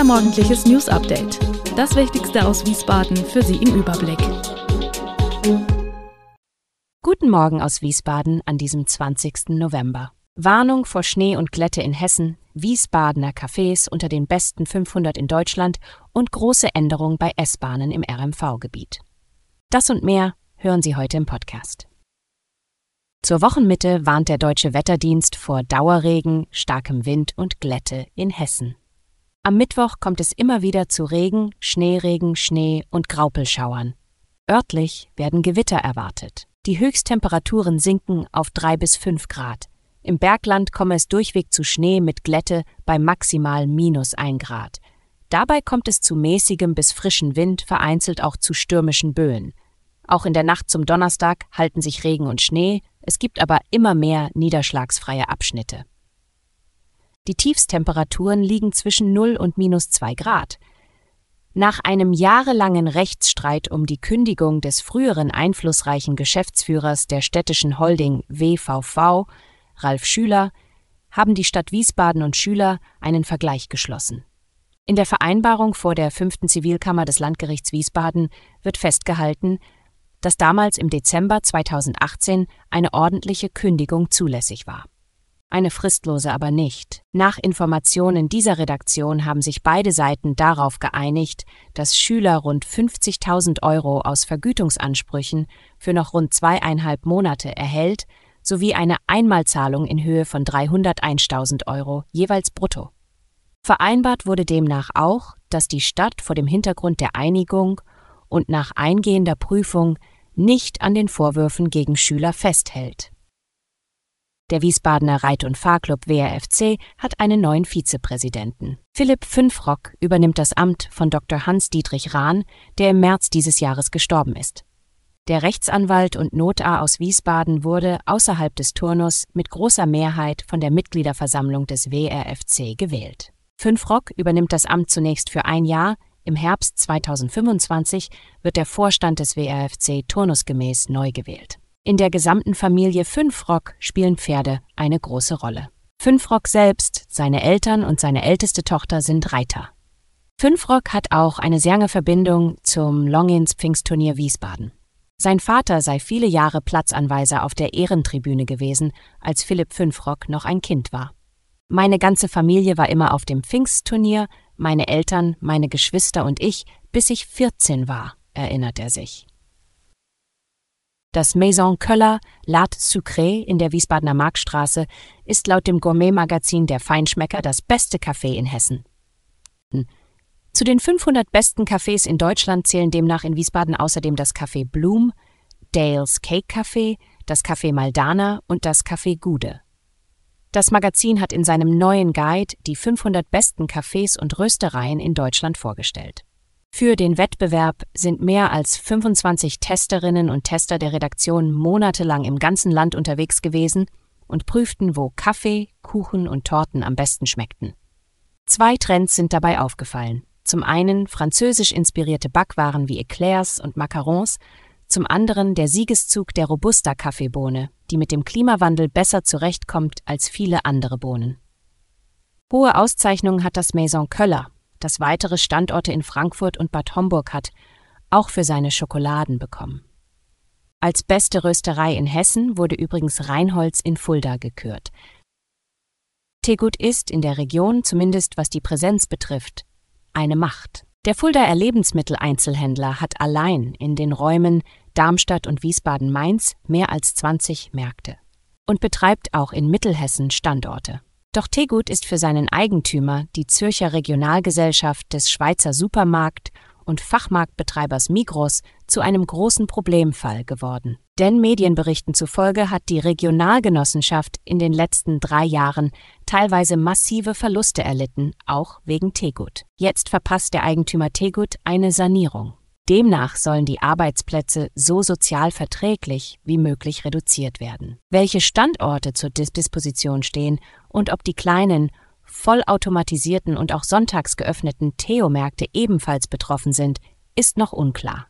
Unser morgendliches News-Update. Das Wichtigste aus Wiesbaden für Sie im Überblick. Guten Morgen aus Wiesbaden an diesem 20. November. Warnung vor Schnee und Glätte in Hessen, Wiesbadener Cafés unter den besten 500 in Deutschland und große Änderung bei S-Bahnen im RMV-Gebiet. Das und mehr hören Sie heute im Podcast. Zur Wochenmitte warnt der Deutsche Wetterdienst vor Dauerregen, starkem Wind und Glätte in Hessen. Am Mittwoch kommt es immer wieder zu Regen, Schneeregen, Schnee und Graupelschauern. Örtlich werden Gewitter erwartet. Die Höchsttemperaturen sinken auf 3 bis 5 Grad. Im Bergland komme es durchweg zu Schnee mit Glätte bei maximal -1 Grad. Dabei kommt es zu mäßigem bis frischen Wind, vereinzelt auch zu stürmischen Böen. Auch in der Nacht zum Donnerstag halten sich Regen und Schnee, es gibt aber immer mehr niederschlagsfreie Abschnitte. Die Tiefstemperaturen liegen zwischen 0 und -2 Grad. Nach einem jahrelangen Rechtsstreit um die Kündigung des früheren einflussreichen Geschäftsführers der städtischen Holding WVV, Ralf Schüler, haben die Stadt Wiesbaden und Schüler einen Vergleich geschlossen. In der Vereinbarung vor der 5. Zivilkammer des Landgerichts Wiesbaden wird festgehalten, dass damals im Dezember 2018 eine ordentliche Kündigung zulässig war. Eine fristlose aber nicht. Nach Informationen dieser Redaktion haben sich beide Seiten darauf geeinigt, dass Schüler rund 50.000 € aus Vergütungsansprüchen für noch rund 2,5 Monate erhält, sowie eine Einmalzahlung in Höhe von 301.000 € jeweils brutto. Vereinbart wurde demnach auch, dass die Stadt vor dem Hintergrund der Einigung und nach eingehender Prüfung nicht an den Vorwürfen gegen Schüler festhält. Der Wiesbadener Reit- und Fahrclub WRFC hat einen neuen Vizepräsidenten. Philipp Fünfrock übernimmt das Amt von Dr. Hans-Dietrich Rahn, der im März dieses Jahres gestorben ist. Der Rechtsanwalt und Notar aus Wiesbaden wurde außerhalb des Turnus mit großer Mehrheit von der Mitgliederversammlung des WRFC gewählt. Fünfrock übernimmt das Amt zunächst für 1 Jahr, im Herbst 2025 wird der Vorstand des WRFC turnusgemäß neu gewählt. In der gesamten Familie Fünfrock spielen Pferde eine große Rolle. Fünfrock selbst, seine Eltern und seine älteste Tochter sind Reiter. Fünfrock hat auch eine sehr enge Verbindung zum Longines Pfingstturnier Wiesbaden. Sein Vater sei viele Jahre Platzanweiser auf der Ehrentribüne gewesen, als Philipp Fünfrock noch ein Kind war. Meine ganze Familie war immer auf dem Pfingstturnier, meine Eltern, meine Geschwister und ich, bis ich 14 war, erinnert er sich. Das Maison Köller L'Art Sucré in der Wiesbadener Marktstraße ist laut dem Gourmet-Magazin Der Feinschmecker das beste Café in Hessen. Zu den 500 besten Cafés in Deutschland zählen demnach in Wiesbaden außerdem das Café Blum, Dales Cake Café, das Café Maldana und das Café Gude. Das Magazin hat in seinem neuen Guide die 500 besten Cafés und Röstereien in Deutschland vorgestellt. Für den Wettbewerb sind mehr als 25 Testerinnen und Tester der Redaktion monatelang im ganzen Land unterwegs gewesen und prüften, wo Kaffee, Kuchen und Torten am besten schmeckten. 2 Trends sind dabei aufgefallen. Zum einen französisch inspirierte Backwaren wie Eclairs und Macarons, zum anderen der Siegeszug der Robusta-Kaffeebohne, die mit dem Klimawandel besser zurechtkommt als viele andere Bohnen. Hohe Auszeichnungen hat das Maison Köller, das weitere Standorte in Frankfurt und Bad Homburg hat, auch für seine Schokoladen bekommen. Als beste Rösterei in Hessen wurde übrigens Reinholz in Fulda gekürt. Tegut ist in der Region, zumindest was die Präsenz betrifft, eine Macht. Der Fuldaer Lebensmitteleinzelhändler hat allein in den Räumen Darmstadt und Wiesbaden-Mainz mehr als 20 Märkte und betreibt auch in Mittelhessen Standorte. Doch Tegut ist für seinen Eigentümer, die Zürcher Regionalgesellschaft des Schweizer Supermarkt- und Fachmarktbetreibers Migros, zu einem großen Problemfall geworden. Denn Medienberichten zufolge hat die Regionalgenossenschaft in den letzten 3 Jahren teilweise massive Verluste erlitten, auch wegen Tegut. Jetzt verpasst der Eigentümer Tegut eine Sanierung. Demnach sollen die Arbeitsplätze so sozial verträglich wie möglich reduziert werden. Welche Standorte zur Disposition stehen und ob die kleinen, vollautomatisierten und auch sonntags geöffneten Theo-Märkte ebenfalls betroffen sind, ist noch unklar.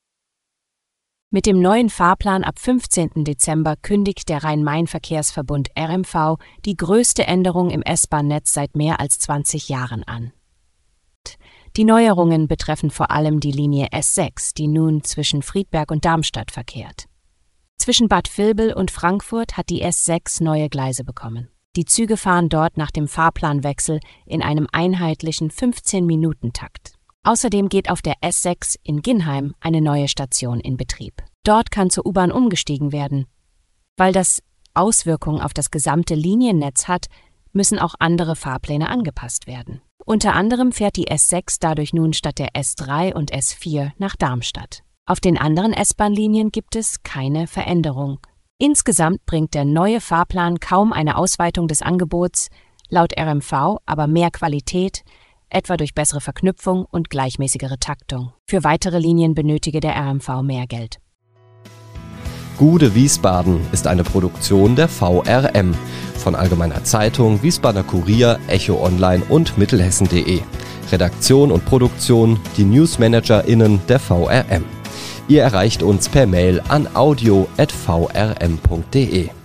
Mit dem neuen Fahrplan ab 15. Dezember kündigt der Rhein-Main-Verkehrsverbund RMV die größte Änderung im S-Bahn-Netz seit mehr als 20 Jahren an. Die Neuerungen betreffen vor allem die Linie S6, die nun zwischen Friedberg und Darmstadt verkehrt. Zwischen Bad Vilbel und Frankfurt hat die S6 neue Gleise bekommen. Die Züge fahren dort nach dem Fahrplanwechsel in einem einheitlichen 15-Minuten-Takt. Außerdem geht auf der S6 in Ginheim eine neue Station in Betrieb. Dort kann zur U-Bahn umgestiegen werden. Weil das Auswirkungen auf das gesamte Liniennetz hat, müssen auch andere Fahrpläne angepasst werden. Unter anderem fährt die S6 dadurch nun statt der S3 und S4 nach Darmstadt. Auf den anderen S-Bahn-Linien gibt es keine Veränderung. Insgesamt bringt der neue Fahrplan kaum eine Ausweitung des Angebots, laut RMV aber mehr Qualität, etwa durch bessere Verknüpfung und gleichmäßigere Taktung. Für weitere Linien benötige der RMV mehr Geld. Gude Wiesbaden ist eine Produktion der VRM von Allgemeiner Zeitung, Wiesbadener Kurier, Echo Online und Mittelhessen.de. Redaktion und Produktion die NewsmanagerInnen der VRM. Ihr erreicht uns per Mail an audio@vrm.de.